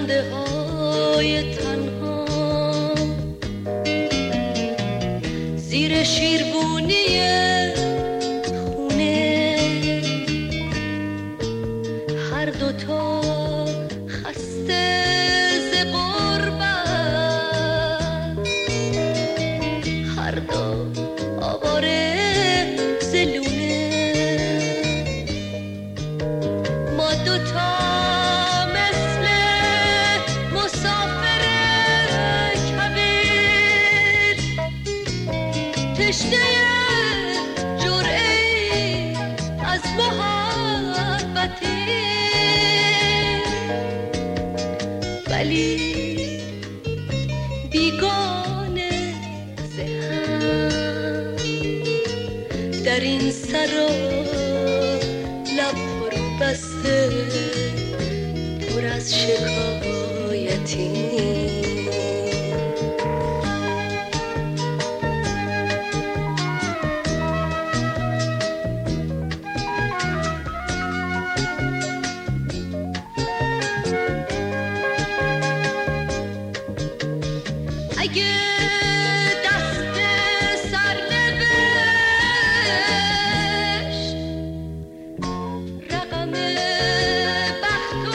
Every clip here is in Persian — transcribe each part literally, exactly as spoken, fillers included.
خنده های تنها زیر شیربونی خونه، هر دوتا خسته ز غربت، هر دو آواره ز لونه، ما دوتا مثل مسافر کبیر، تشنه جرعه‌ای از محبتی، ولی بیگانه ز هم در این سرا لب فرو بسته پر از شکایتی. اگه دست سرنوشت رقم بخت و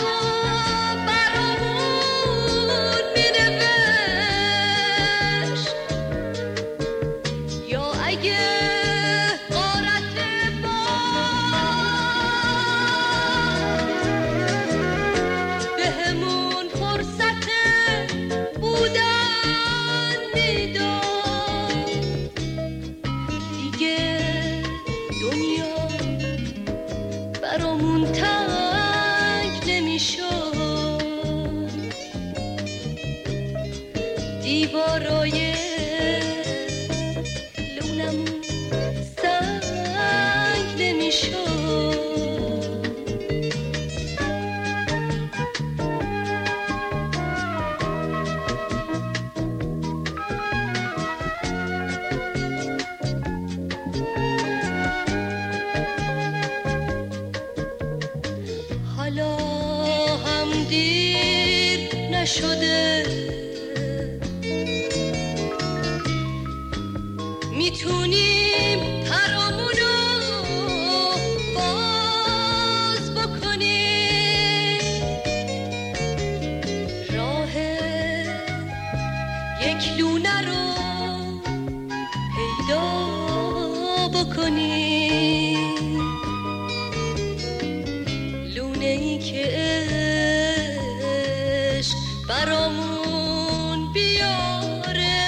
برامون مینوشت، یا اگه غارت ما بهمون فرصت بودن میداد، دیگه دنیا برامون تنگ نمیشد، دیوارای لونمون سنگ نمیشد. حالا هم دیر نشده، میتونیم پرامونو باز بکنیم، راه یک لونه رو پیدا بکنیم، لونه ای که عشق برامون بیاره،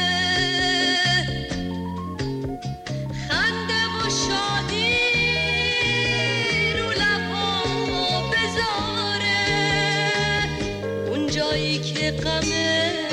خنده و شادی رو لبها بذاره، اون جایی که غمه